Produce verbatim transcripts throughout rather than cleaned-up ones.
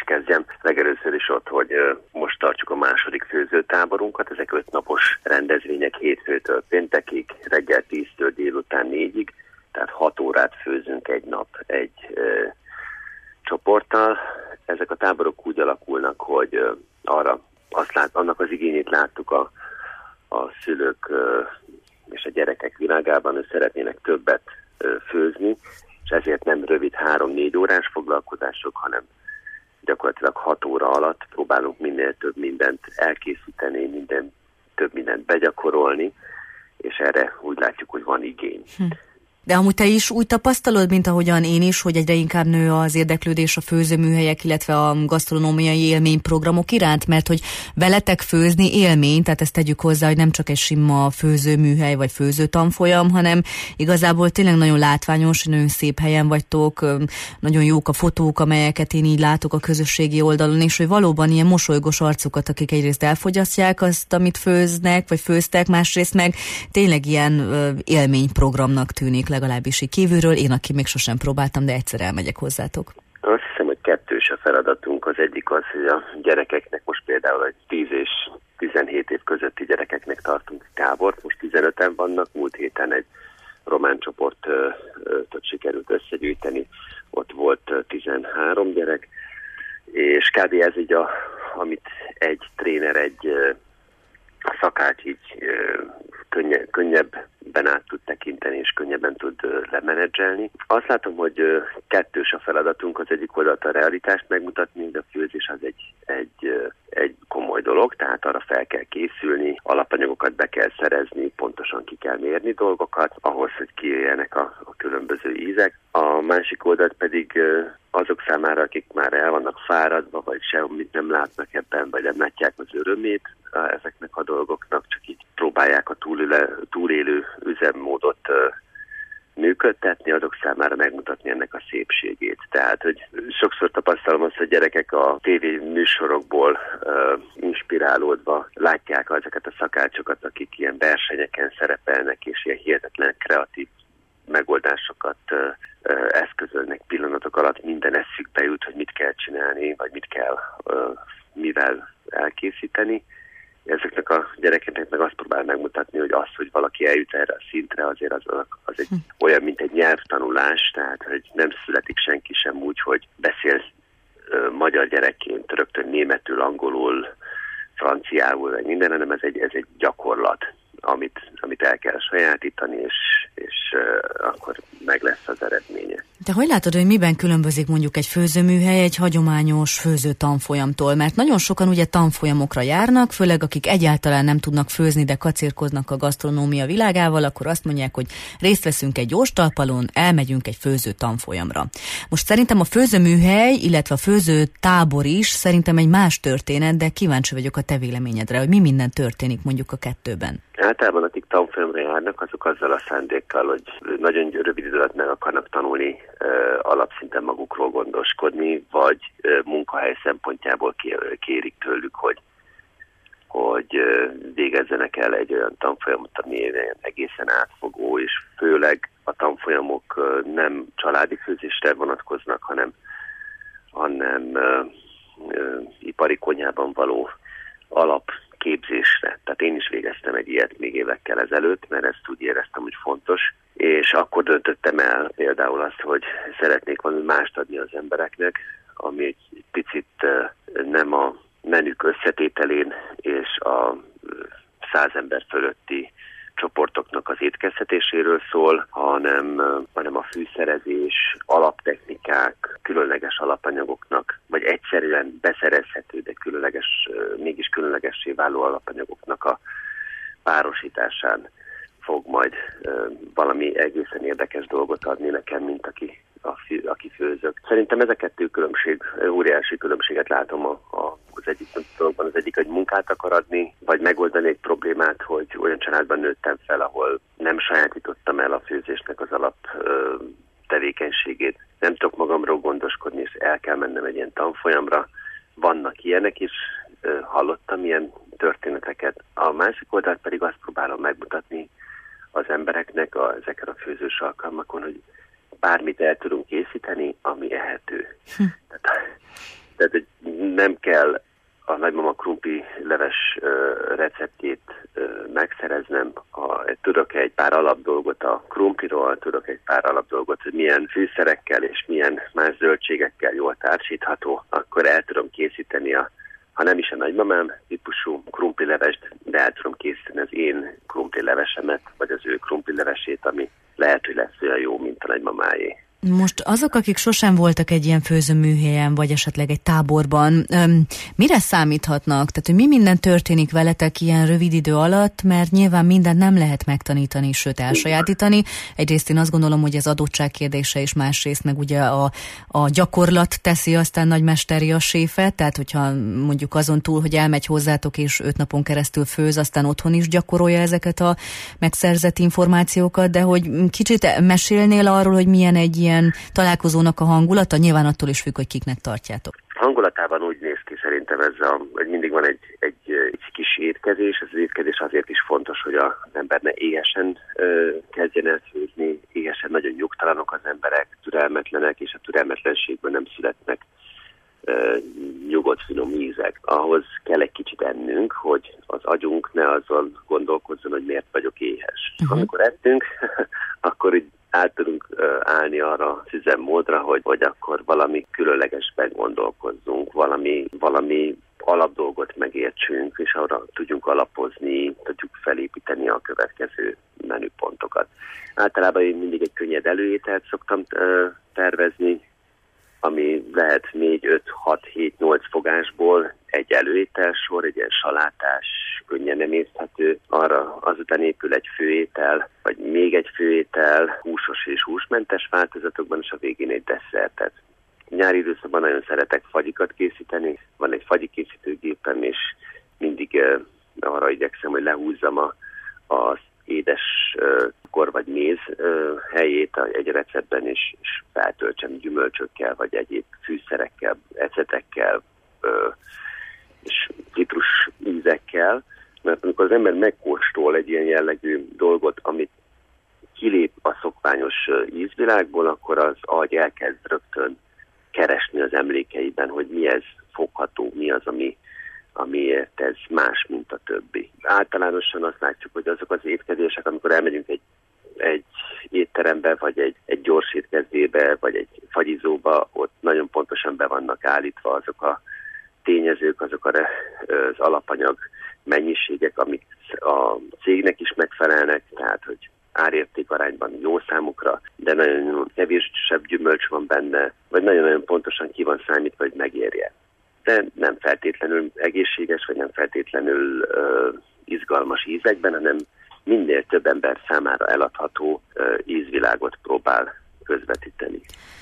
kezdjem. Legelőször is ott, hogy most tartjuk a második főzőtáborunkat. Ezek öt napos rendezvények hétfőtől péntekig, reggel tíztől délután négyig, tehát hat órát főzünk egy nap egy ö, csoporttal. Ezek a táborok úgy alakulnak, hogy ö, arra azt lát, annak az igényét láttuk a, a szülők ö, és a gyerekek világában, hogy szeretnének többet ö, főzni, és ezért nem rövid három-négy órás foglalkozások, hanem gyakorlatilag hat óra alatt próbálunk minél több mindent elkészíteni, minden, több mindent begyakorolni, és erre úgy látjuk, hogy van igény. Hm. De amúgy te is úgy tapasztalod, mint ahogyan én is, hogy egyre inkább nő az érdeklődés a főzőműhelyek, illetve a gasztronómiai élményprogramok iránt, mert hogy veletek főzni élmény, tehát ezt tegyük hozzá, hogy nem csak egy sima főzőműhely vagy főzőtanfolyam, hanem igazából tényleg nagyon látványos, nagyon szép helyen vagytok, nagyon jók a fotók, amelyeket én így látok a közösségi oldalon, és hogy valóban ilyen mosolygós arcokat, akik egyrészt elfogyasztják azt, amit főznek, vagy főztek, másrészt meg tényleg ilyen élményprogramnak tűnik, legalábbis így kívülről, én aki még sosem próbáltam, de egyszer elmegyek hozzátok. Azt hiszem, hogy kettős a feladatunk. Az egyik az, hogy a gyerekeknek most például egy tíz és tizenhét év közötti gyerekeknek tartunk tábort, most tizenöten vannak, múlt héten egy román csoportot sikerült összegyűjteni, ott volt tizenhárom gyerek, és kb. Ez így, a, amit egy tréner, egy szakács így könnye, könnyebben át tud tekinteni, és könnyebben tud lemenedzselni. Azt látom, hogy kettős a feladatunk, az egyik oldalt a realitást megmutatni, de a főzés az egy, egy, egy komoly dolog, tehát arra fel kell készülni, alapanyagokat be kell szerezni, pontosan ki kell mérni dolgokat, ahhoz, hogy kijöjjenek a, a különböző ízek. A másik oldalt pedig azok számára, akik már el vannak fáradva, vagy semmit nem látnak ebben, vagy nem látják az örömét ezeknek a dolgoknak, csak így próbálják a túlélő, túlélő üzemmódot uh, működtetni, azok számára megmutatni ennek a szépségét. Tehát, hogy sokszor tapasztalom azt, hogy gyerekek a tévé műsorokból uh, inspirálódva látják ezeket a szakácsokat, akik ilyen versenyeken szerepelnek, és ilyen hihetetlen kreatív megoldásokat uh, uh, eszközölnek pillanatok alatt, minden eszükbe jut, hogy mit kell csinálni, vagy mit kell uh, mivel elkészíteni. Ezeknek a gyerekeknek meg azt próbál megmutatni, hogy az, hogy valaki eljut erre a szintre, azért az, az egy, olyan, mint egy nyelvtanulás, tehát hogy nem születik senki sem úgy, hogy beszél uh, magyar gyerekként rögtön németül, angolul, franciául, vagy minden, hanem ez egy, ez egy gyakorlat, amit, amit el kell sajátítani, és, és uh, akkor meg lesz az eredménye. Te hogy látod, hogy miben különbözik mondjuk egy főzőműhely egy hagyományos főzőtanfolyamtól? Mert nagyon sokan ugye tanfolyamokra járnak, főleg akik egyáltalán nem tudnak főzni, de kacérkoznak a gasztronómia világával, akkor azt mondják, hogy részt veszünk egy jóstalpalon, elmegyünk egy főzőtanfolyamra. Most szerintem a főzőműhely, illetve a főzőtábor is szerintem egy más történet, de kíváncsi vagyok a te véleményedre, hogy mi minden történik mondjuk a kettőben. Általában akik tanfolyamra járnak, azok azzal a szándékkal, hogy nagyon rövid idő alatt meg akarnak tanulni, alapszinten magukról gondoskodni, vagy munkahely szempontjából kérik tőlük, hogy, hogy végezzenek el egy olyan tanfolyamot, ami egészen átfogó, és főleg a tanfolyamok nem családi főzésre vonatkoznak, hanem, hanem uh, uh, ipari konyhában való alapképzésre. Tehát én is végeztem egy ilyet még évekkel ezelőtt, mert ezt úgy éreztem, hogy fontos, és akkor döntöttem el például azt, hogy szeretnék valami mást adni az embereknek, ami egy picit nem a menük összetételén és a száz ember fölötti csoportoknak az étkeztetéséről szól, hanem, hanem a fűszerezés, alaptechnikák, különleges alapanyagoknak, vagy egyszerűen beszerezhető, de különleges, mégis különlegessé váló alapanyagoknak a párosításán fog majd uh, valami egészen érdekes dolgot adni nekem, mint aki, a fű, aki főzök. Szerintem ez a kettő különbség, óriási különbséget látom a, a, az egyik dologban. Az egyik, hogy munkát akar adni, vagy megoldani egy problémát, hogy olyan családban nőttem fel, ahol nem sajátítottam el a főzésnek az alap uh, tevékenységét. Nem tudok magamról gondoskodni, és el kell mennem egy ilyen tanfolyamra. Vannak ilyenek is, uh, hallottam ilyen történeteket. A másik oldalt pedig azt próbálom megmutatni az embereknek a, ezeken a főzős alkalmakon, hogy bármit el tudunk készíteni, ami ehető. Hm. Tehát, Tehát, hogy nem kell a nagymama krumpli leves receptjét megszereznem. A, tudok egy pár alapdolgot a krumpliról, tudok egy pár alapdolgot, hogy milyen fűszerekkel és milyen más zöldségekkel jól társítható, akkor el tudom készíteni a, ha nem is a nagymamám típusú krumpli levest, de el tudom készíteni az én krumpli levesemet, vagy az ő krumpli levesét, ami lehet, hogy lesz olyan jó, mint a nagymamáé. Most azok, akik sosem voltak egy ilyen főzőműhelyen, vagy esetleg egy táborban, öm, mire számíthatnak? Tehát, hogy mi minden történik veletek ilyen rövid idő alatt, mert nyilván mindent nem lehet megtanítani, sőt elsajátítani. Egyrészt én azt gondolom, hogy ez adottság kérdése, és másrészt meg ugye a, a gyakorlat teszi aztán nagymesteri a séfet, tehát hogyha mondjuk azon túl, hogy elmegy hozzátok és öt napon keresztül főz, aztán otthon is gyakorolja ezeket a megszerzett információkat, de hogy kicsit mesélnél arról, hogy milyen egy ilyen találkozónak a hangulata, nyilván attól is függ, hogy kiknek tartjátok. Hangulatában úgy néz ki szerintem ez a, hogy mindig van egy, egy, egy kis étkezés, ez az étkezés azért is fontos, hogy az ember ne éhesen ö, kezdjen el főzni, éhesen nagyon nyugtalanok az emberek, türelmetlenek, és a türelmetlenségből nem születnek ö, nyugodt, finom ízek. Ahhoz kell egy kicsit ennünk, hogy az agyunk ne azzal gondolkozzon, hogy miért vagyok éhes. Uh-huh. Amikor ettünk, akkor így át tudunk uh, állni arra az üzemmódra, hogy, hogy akkor valami különlegesben gondolkozzunk, valami, valami alapdolgot megértsünk, és arra tudjunk alapozni, tudjuk felépíteni a következő menüpontokat. Általában én mindig egy könnyed előételt szoktam uh, tervezni, ami lehet négy, öt, hat, hét, nyolc fogásból egy előételsor, egy ilyen salátás, könnyen emészthető, arra azután épül egy főétel, vagy még egy főétel, húsos és húsmentes változatokban, és a végén egy desszertet. Nyári időszakban nagyon szeretek fagyikat készíteni, van egy fagyikészítőgépem, és mindig uh, arra igyekszem, hogy lehúzzam a, az édes uh, kor vagy méz uh, helyét egy receptben, és, és feltöltsem gyümölcsökkel, vagy egyéb fűszerekkel, ecetekkel, uh, és citrus ízekkel, mert amikor az ember megkóstol egy ilyen jellegű dolgot, amit kilép a szokványos ízvilágból, akkor az agy elkezd rögtön keresni az emlékeiben, hogy mi ez fogható, mi az, ami, amiért ez más, mint a többi. Általánosan azt látjuk, hogy azok az étkezések, amikor elmegyünk egy, egy étterembe, vagy egy, egy gyors étkezdébe, vagy egy fagyizóba, ott nagyon pontosan be vannak állítva azok a tényezők, azok a, az alapanyag mennyiségek, amik a cégnek is megfelelnek, tehát hogy árérték arányban jó számukra, de nagyon kevésebb gyümölcs van benne, vagy nagyon-nagyon pontosan ki van számítva, hogy megérje. De nem feltétlenül egészséges, vagy nem feltétlenül uh, izgalmas ízekben, hanem minél több ember számára eladható uh, ízvilágot próbál közvetíteni.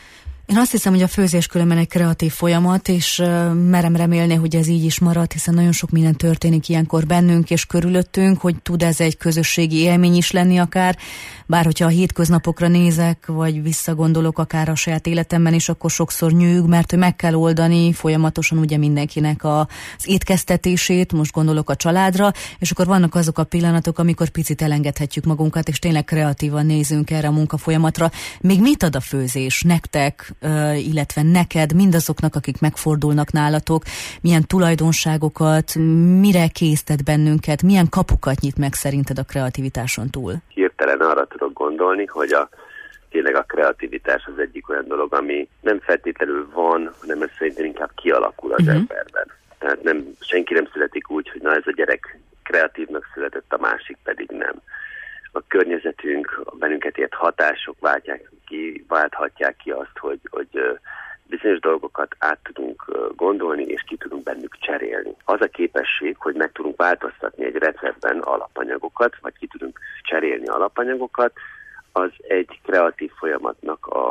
Én azt hiszem, hogy a főzés különben egy kreatív folyamat, és uh, merem remélni, hogy ez így is marad, hiszen nagyon sok minden történik ilyenkor bennünk és körülöttünk, hogy tud ez egy közösségi élmény is lenni akár, bár hogyha a hétköznapokra nézek, vagy visszagondolok akár a saját életemben is, akkor sokszor nyűg, mert hogy meg kell oldani folyamatosan ugye mindenkinek a, az étkeztetését, most gondolok a családra, és akkor vannak azok a pillanatok, amikor picit elengedhetjük magunkat, és tényleg kreatívan nézünk erre a munkafolyamatra. Még mit ad a főzés nektek, illetve neked, mindazoknak, akik megfordulnak nálatok, milyen tulajdonságokat, mire késztet bennünket, milyen kapukat nyit meg szerinted a kreativitáson túl? Hirtelen arra tudok gondolni, hogy a, tényleg a kreativitás az egyik olyan dolog, ami nem feltétlenül van, hanem ez szerintem inkább kialakul az uh-huh. emberben. Tehát nem, senki nem születik úgy, hogy na ez a gyerek kreatívnak született, a másik pedig nem. A környezetünk, a bennünket ért hatások váltják ki, válthatják ki azt, hogy, hogy bizonyos dolgokat át tudunk gondolni, és ki tudunk bennük cserélni. Az a képesség, hogy meg tudunk változtatni egy receptben alapanyagokat, vagy ki tudunk cserélni alapanyagokat, az egy kreatív folyamatnak a,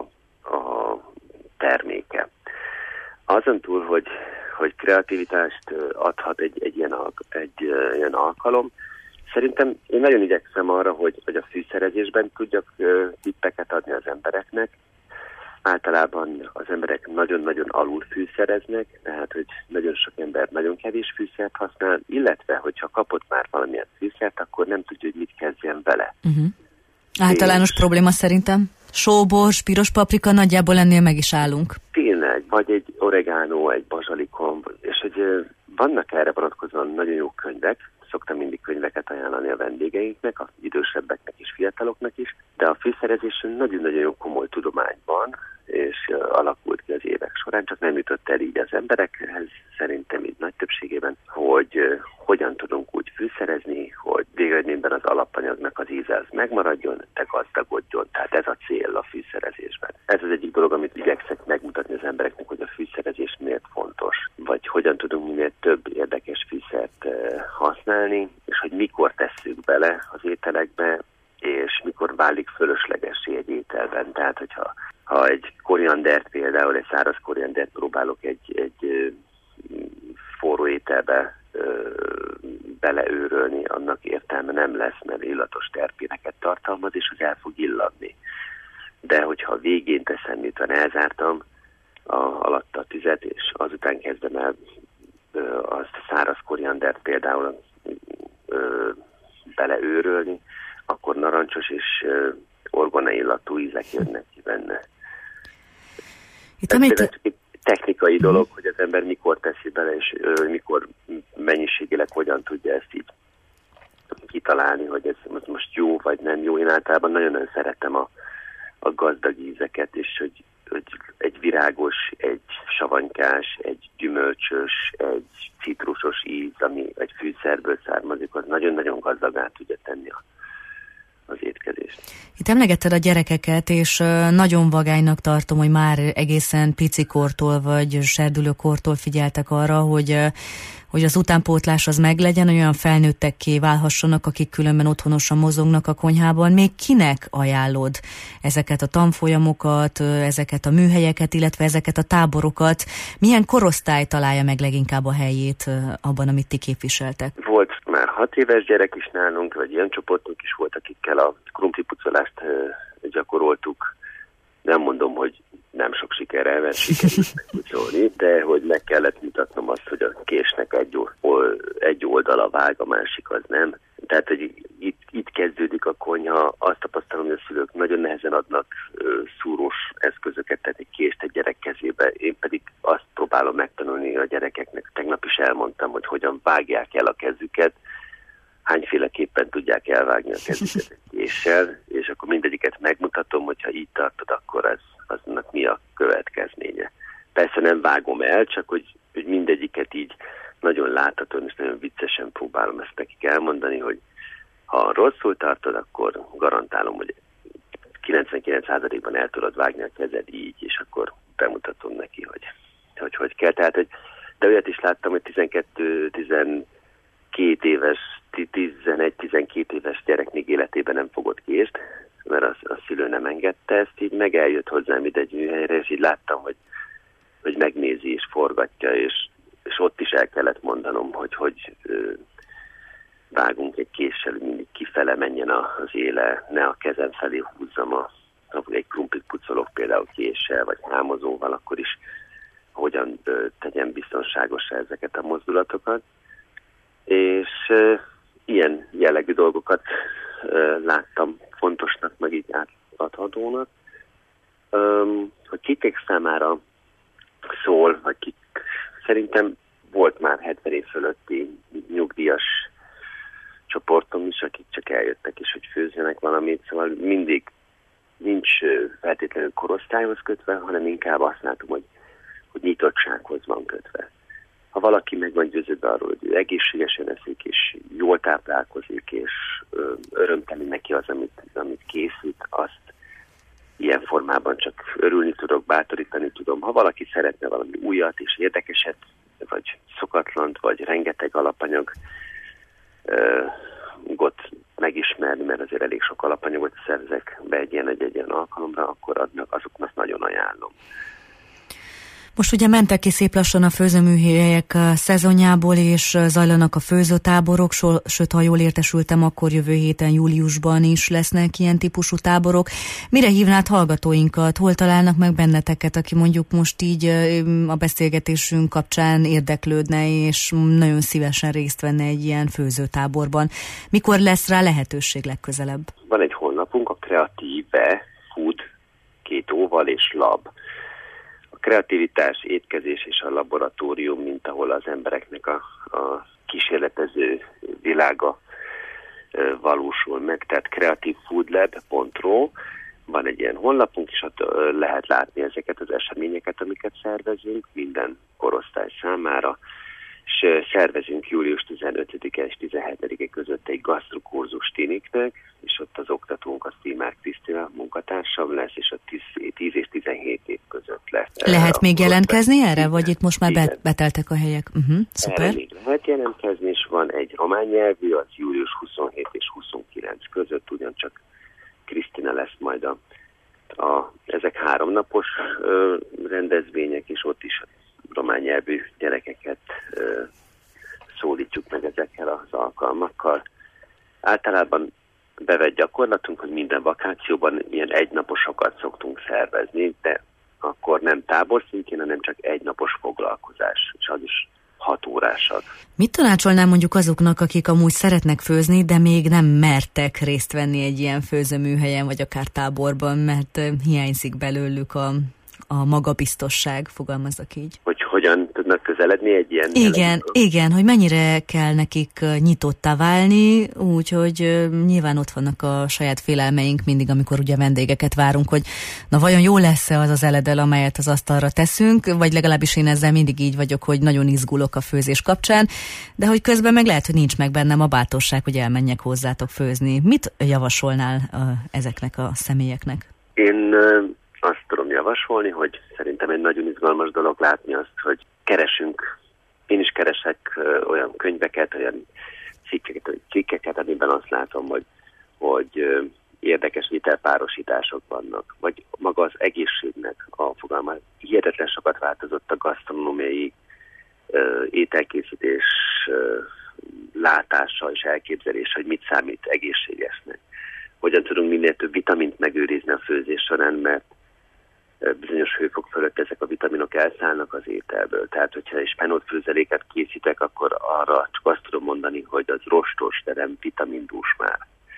a terméke. Azon túl, hogy, hogy kreativitást adhat egy, egy, ilyen, egy ilyen alkalom, szerintem én nagyon igyekszem arra, hogy, hogy a fűszerezésben tudjak uh, tippeket adni az embereknek. Általában az emberek nagyon-nagyon alul fűszereznek, tehát hogy nagyon sok ember nagyon kevés fűszert használ, illetve hogyha kapott már valamilyen fűszert, akkor nem tudja, hogy mit kezdjen vele. Uh-huh. Általános és... probléma szerintem. Sóbors, piros paprika, nagyjából ennél meg is állunk. Tényleg. meg, vagy egy oregano, egy bazsalikom, és hogy vannak erre vonatkozóan nagyon jó könyvek, szoktam mindig könyveket ajánlani a vendégeinknek, az idősebbeknek és fiataloknak is, de a fűszerezésen nagyon-nagyon jó komoly tudomány van, és alakult ki az évek során, csak nem jutott el így az emberekhez, szerintem így nagy többségében, hogy uh, hogyan tudunk úgy fűszerezni, hogy végeredményben az alapanyagnak az íze az megmaradjon, de gazdagodjon, tehát ez a cél a fűszerezésben. Ez az egyik dolog, amit igyekszek megmutatni az embereknek, hogy a fűszerezés miért fontos, vagy hogyan tudunk minél több érdekes fűszert uh, használni, és hogy mikor tesszük bele az ételekbe, és mikor válik fölöslegessé egy ételben. Tehát, hogyha ha egy koriandert például, egy száraz koriandert próbálok egy, egy forró ételbe ö, beleőrölni, annak értelme nem lesz, mert illatos terpéneket tartalmaz, és az el fog illadni. De hogyha a végén teszem, miután elzártam a, alatt a tüzet, és azután kezdem el ö, azt a száraz koriandert például ö, beleőrölni, akkor narancsos és ö, orgona illatú ízek jönnek ki benne. Itt amit... Ez egy technikai dolog, hogy az ember mikor teszi bele, és ö, mikor mennyiségileg hogyan tudja ezt így kitalálni, hogy ez most jó vagy nem jó. Én általában nagyon-nagyon szeretem a, a gazdag ízeket, és hogy, hogy egy virágos, egy savanykás, egy gyümölcsös, egy citrusos íz, ami egy fűszerből származik, az nagyon-nagyon gazdagá tudja tenni a az étkezést. Itt emlegetted a gyerekeket, és nagyon vagánynak tartom, hogy már egészen picikortól vagy serdülőkortól figyeltek arra, hogy, hogy az utánpótlás az meglegyen, olyan felnőttekké válhassanak, akik különben otthonosan mozognak a konyhában. Még kinek ajánlod ezeket a tanfolyamokat, ezeket a műhelyeket, illetve ezeket a táborokat? Milyen korosztály találja meg leginkább a helyét abban, amit ti képviseltek? Volt már hat éves gyerek is nálunk, vagy ilyen csoportunk is volt, akikkel a krumplipucolást gyakoroltuk. Nem mondom, hogy nem sok sikerrel, mert sikerült megpucolni, de hogy meg kellett mutatnom azt, hogy a késnek egy, egy oldala vág, a másik az nem. Tehát, hogy itt, itt kezdődik a konyha, azt tapasztalom, hogy a szülők nagyon nehezen adnak ö, szúrós eszközöket, tehát egy kést egy gyerek kezébe. Én pedig azt próbálom megtanulni a gyerekeknek. Tegnap is elmondtam, hogy hogyan vágják el a kezüket, hányféleképpen tudják elvágni a kezüket egy késsel, és akkor mindegyiket megmutatom, hogyha így tartod, akkor ez, aznak mi a következménye. Persze nem vágom el, csak hogy, hogy mindegyiket így nagyon láthatóan és nagyon viccesen próbálom ezt nekik elmondani, hogy ha rosszul tartod, akkor garantálom, hogy kilencvenkilenc százalékban el tudod vágni a kezed így, és akkor bemutatom neki, hogy hogy, hogy kell. Tehát, hogy, de olyat is láttam, hogy tizenkettő-tizenkét éves, tizenegy-tizenkét éves gyerek még életében nem fogott kést, mert a, a szülő nem engedte ezt, így meg eljött hozzám ide egy műhelyre, és így láttam, hogy, hogy megnézi és forgatja, és, és ott is el kellett mondanom, hogy hogy ö, vágunk egy késsel, hogy mindig kifele menjen az éle, ne a kezem felé húzzam, a, egy krumplit pucolok például késsel, vagy hámozóval, akkor is hogyan ö, tegyen biztonságosra ezeket a mozdulatokat. És ö, ilyen jellegű dolgokat ö, láttam fontosnak, meg így átadhatónak. Öm, hogy kikek számára szól, vagy kik, szerintem volt már hetven év fölötti nyugdíjas csoportom is, akik csak eljöttek és hogy főzzenek valamit, szóval mindig nincs feltétlenül korosztályhoz kötve, hanem inkább azt látom, hogy, hogy nyitottsághoz van kötve. Ha valaki meg van győződve arról, hogy ő egészségesen eszik, és jól táplálkozik, és örömteli neki az, amit, amit készít, azt ilyen formában csak örülni tudok, bátorítani tudom. Ha valaki szeretne valami újat és érdekeset, vagy szokatlant, vagy rengeteg alapanyag got megismerni, mert azért elég sok alapanyagot szerzek be egy ilyen egy ilyen alkalomra, akkor adnak, azoknak nagyon ajánlom. Most ugye mentek ki szép lassan a főzőműhelyek szezonjából, és zajlanak a főzőtáborok, sőt, ha jól értesültem, akkor jövő héten júliusban is lesznek ilyen típusú táborok. Mire hívnád hallgatóinkat? Hol találnak meg benneteket, aki mondjuk most így a beszélgetésünk kapcsán érdeklődne, és nagyon szívesen részt venne egy ilyen főzőtáborban? Mikor lesz rá lehetőség legközelebb? Van egy honlapunk, a Kreatíve Food, két óval és lab. kreativitás, étkezés és a laboratórium, mint ahol az embereknek a, a kísérletező világa valósul meg, tehát creative food lab pont ro, van egy ilyen honlapunk, és ott lehet látni ezeket az eseményeket, amiket szervezünk minden korosztály számára, és szervezünk július tizenötödike és tizenhetedike között egy gasztrokurzus tiniknek, és ott az oktatónk a Sztímár Krisztina munkatársam lesz, és a tíz és tizenhét év között lesz. Lehet még jelentkezni erre, vagy itt most már igen. beteltek a helyek? Uh-huh, szuper. Erre még lehet jelentkezni, és van egy román nyelvű, az július huszonhét és huszonkilenc között, ugyancsak Krisztina lesz majd a, a ezek háromnapos ö, rendezvények, és ott is román nyelvű gyerekeket ö, szólítjuk meg ezekkel az alkalmakkal. Általában bevett gyakorlatunk, hogy minden vakációban ilyen egynaposokat szoktunk szervezni, de akkor nem tábor szintjén, hanem csak egynapos foglalkozás, és az is hat órásak. Mit tanácsolnám mondjuk azoknak, akik amúgy szeretnek főzni, de még nem mertek részt venni egy ilyen főzőműhelyen, vagy akár táborban, mert hiányzik belőlük a, a magabiztosság, fogalmazzak így. Hogy hogyan tudnak közeledni egy ilyen... Igen, jelenetről? igen, hogy mennyire kell nekik nyitottá válni, úgyhogy nyilván ott vannak a saját félelmeink mindig, amikor ugye vendégeket várunk, hogy na vajon jó lesz-e az az eledel, amelyet az asztalra teszünk, vagy legalábbis én ezzel mindig így vagyok, hogy nagyon izgulok a főzés kapcsán, de hogy közben meg lehet, hogy nincs meg bennem a bátorság, hogy elmenjek hozzátok főzni. Mit javasolnál uh, ezeknek a személyeknek? Én... Uh... Azt tudom javasolni, hogy szerintem egy nagyon izgalmas dolog látni azt, hogy keresünk, én is keresek ö, olyan könyveket, olyan cikkeket, cikkeket, amiben azt látom, hogy, hogy ö, érdekes vitelpárosítások vannak, vagy maga az egészségnek a fogalma. Hihetetlen sokat változott a gasztronómiai ö, ételkészítés ö, látása és elképzelése, hogy mit számít egészségesnek. Hogyan tudunk minél több vitamint megőrizni a főzés során, mert bizonyos hőfok fölött ezek a vitaminok elszállnak az ételből. Tehát, hogyha egy spenót főzeléket készítek, akkor arra csak azt tudom mondani, hogy az rostos, de nem vitamindús már.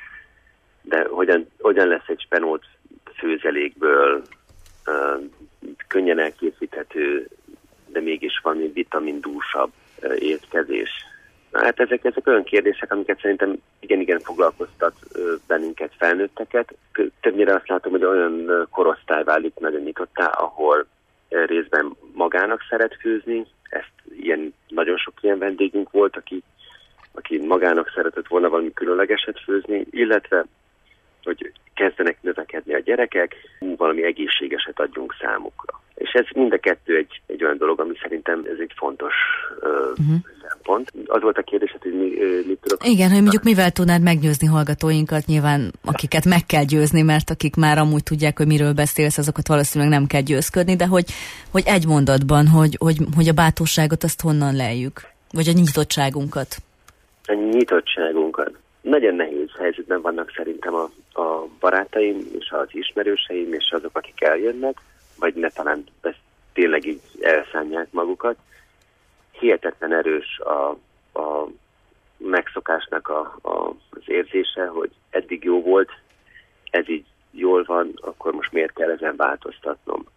De hogyan, hogyan lesz egy spenót főzelékből uh, könnyen elkészíthető, de mégis valami vitamindúsabb uh, étkezés? Na, hát ezek, ezek olyan kérdések, amiket szerintem igen-igen foglalkoztat bennünket, felnőtteket. Többnyire azt látom, hogy olyan korosztály válik nagyon nyitottá, ahol részben magának szeret főzni. Ezt ilyen, nagyon sok ilyen vendégünk volt, aki, aki magának szeretett volna valami különlegeset főzni, illetve hogy kezdenek növekedni a gyerekek, valami egészségeset adjunk számukra. És ez mind a kettő egy, egy olyan dolog, ami szerintem ez egy fontos uh, uh-huh. szempont. Az volt a kérdés, hogy mi, uh, mit tudok... Igen, hogy mondjuk mivel tudnád meggyőzni hallgatóinkat, nyilván akiket meg kell győzni, mert akik már amúgy tudják, hogy miről beszélsz, azokat valószínűleg nem kell győzködni, de hogy, hogy egy mondatban, hogy, hogy, hogy a bátorságot azt honnan lejjük? Vagy a nyitottságunkat? A nyitottságunkat. Nagyon nehéz helyzetben vannak szerintem a, a barátaim, és az ismerőseim, és azok, akik eljönnek, vagy ne talán ezt tényleg így elszánják magukat. Hihetetlen erős a, a megszokásnak a, a, az érzése, hogy eddig jó volt, ez így jól van, akkor most miért kell ezen változtatnom.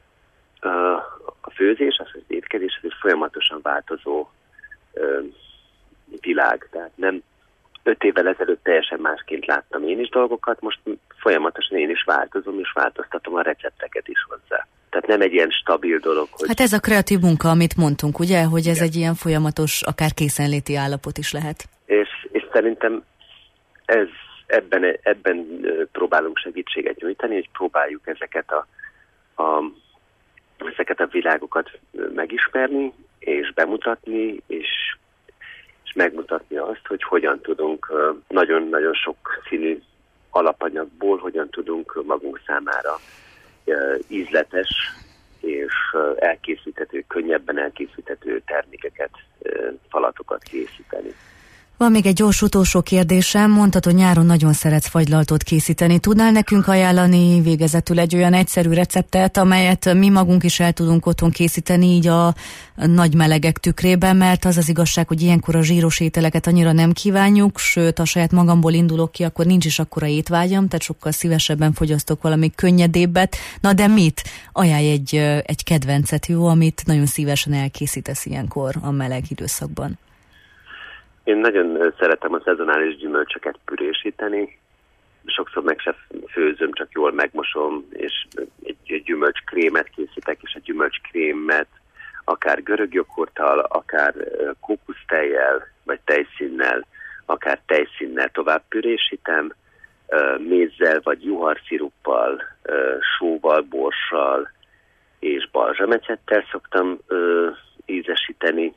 A főzés, az az étkezés, az egy folyamatosan változó ö, világ, tehát nem öt évvel ezelőtt teljesen másként láttam én is dolgokat, most folyamatosan én is változom, és változtatom a recepteket is hozzá. Tehát nem egy ilyen stabil dolog, hogy... Hát ez a kreatív munka, amit mondtunk, ugye? Hogy ez igen. Egy ilyen folyamatos, akár készenléti állapot is lehet. És, és szerintem ez, ebben, ebben próbálunk segítséget nyújtani, hogy próbáljuk ezeket a, a, ezeket a világokat megismerni, és bemutatni, és és megmutatni azt, hogy hogyan tudunk nagyon-nagyon sok színű alapanyagból, hogyan tudunk magunk számára ízletes és elkészíthető, könnyebben elkészíthető termékeket, falatokat készíteni. Van még egy gyors utolsó kérdésem. Mondtad, hogy nyáron nagyon szeretsz fagylaltot készíteni. Tudnál nekünk ajánlani végezetül egy olyan egyszerű receptet, amelyet mi magunk is el tudunk otthon készíteni, így a nagy melegek tükrében, mert az az igazság, hogy ilyenkor a zsíros ételeket annyira nem kívánjuk, sőt, a saját magamból indulok ki, akkor nincs is akkora étvágyam, tehát sokkal szívesebben fogyasztok valami könnyedébbet. Na de mit? Ajánlj egy, egy kedvencet, jó, amit nagyon szívesen elkészítesz ilyenkor a meleg időszakban. Én nagyon szeretem a szezonális gyümölcsöket pürésíteni. Sokszor meg se főzöm, csak jól megmosom, és egy gyümölcskrémet készítek, és a gyümölcskrémet akár görög joghurttal, akár kókusztejjel, vagy tejszínnel, akár tejszínnel tovább pürésítem, mézzel vagy juharsziruppal, sóval, borssal és balzsamecettel szoktam ízesíteni,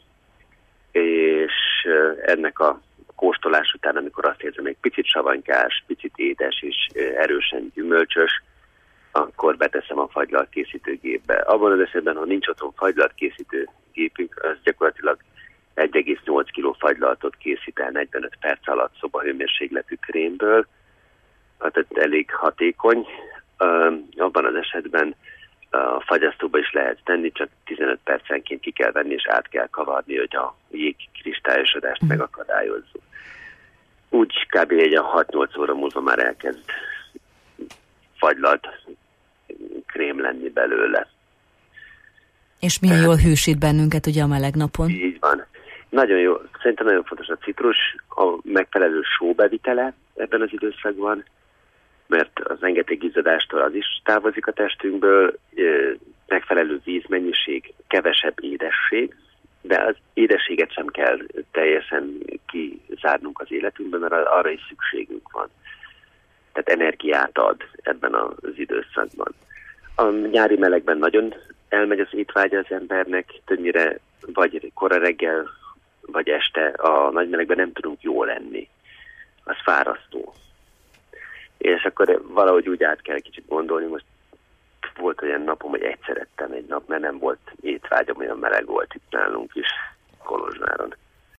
és ennek a kóstolás után, amikor azt érzem, egy picit savanykás, picit édes és erősen gyümölcsös, akkor beteszem a fagylalt készítőgépbe. Abban az esetben, ha nincs otthon fagylalt készítő gépünk, az gyakorlatilag egy egész nyolc kiló fagylaltot készít el negyvenöt perc alatt szobahőmérsékletű krémből, tehát elég hatékony. Abban az esetben a fagyasztóba is lehet tenni, csak tizenöt percenként ki kell venni, és át kell kavarni, hogy a jég kristályosodást megakadályozzuk. Úgy kb. Egy hat-nyolc óra múlva már elkezd fagylalt krém lenni belőle. És milyen jól hűsít bennünket ugye a meleg napon. Így van. Nagyon jó. Szerintem nagyon fontos a citrus, a megfelelő sóbevitele ebben az időszakban, mert az rengeteg izzadástól az is távozik a testünkből, megfelelő vízmennyiség, kevesebb édesség, de az édességet sem kell teljesen kizárnunk az életünkben, mert arra is szükségünk van. Tehát energiát ad ebben az időszakban. A nyári melegben nagyon elmegy az étvágya az embernek, többnyire vagy kora reggel, vagy este a nagy melegben nem tudunk jól enni. Az fárasztó. És akkor valahogy úgy át kell kicsit gondolni, most volt olyan napom, hogy egyszer ettem egy nap, mert nem volt étvágyam, olyan meleg volt itt nálunk is Kolozsváron.